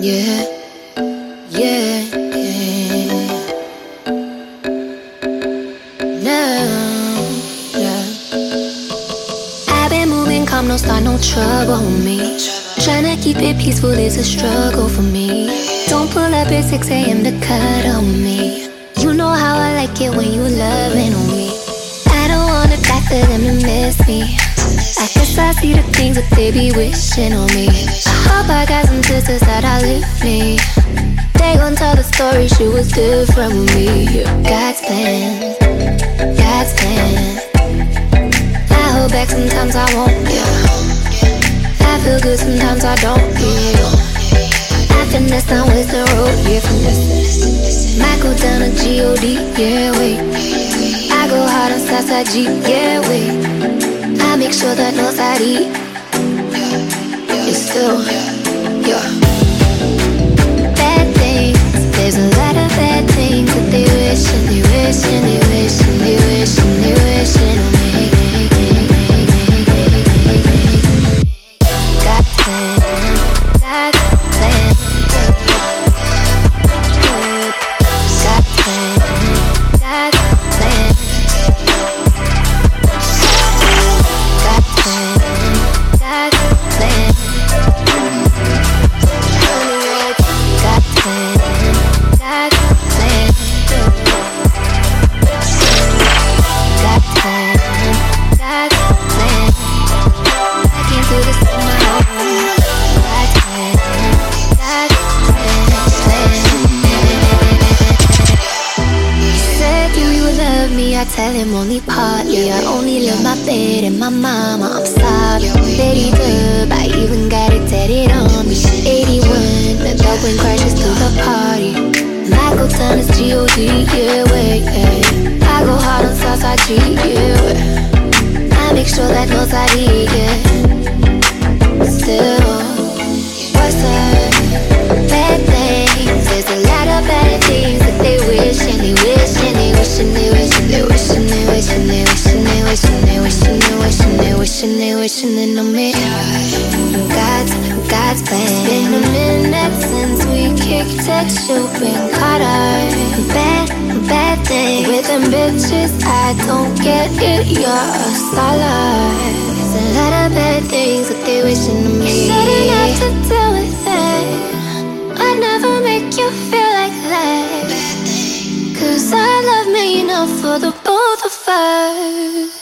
Yeah, yeah, yeah. No, yeah. I've been moving calm, no start, no trouble with me. Tryna keep it peaceful is a struggle for me. Don't pull up at 6 a.m. to cut on me. You know how I like it when you loving on me. I don't wanna die for them to miss me. I guess I see the things that they be wishing on me. I hope I got some sisters that outlive me. They gon' tell the story, she was different with me. God's plan, God's plan. I hold back sometimes I won't, yeah. I feel good sometimes I don't, yeah. I finesse down Western Road, yeah, finesse. Might go down to G.O.D., yeah, wait. I go hard on Southside G, yeah, wait. I make sure that nobody is still, yeah. Bad things, there's a lot of bad things that they wish and they wish and they wish and they wish and they wish on me. Got plan, got plan, got plan, got plan. I tell him only partly. I only love my bed and my mama. I'm sorry, Lady Dub. I even got it tatted on me. 81, the dog when crashes through the party. Michael Town is G.O.D. Yeah, wait, yeah. I go hard on Southside G. Yeah, wait. I make sure that nobody, yeah. Still, what's up? Bad things. There's a lot of bad things that they wish and they wish and they wish and they wish and they wish and they wish and they wish and they wish and they wish and they wish and they wish and they wish and then on me. God's plan. It's been a minute since we kicked it. You've been caught up. Bad thing with them bitches. I don't get it. You're a starlight. There's a lot of bad things that they wishing on me. You shouldn't have to deal with it. I'd never make you feel like that. Cause I love me enough for the both of us.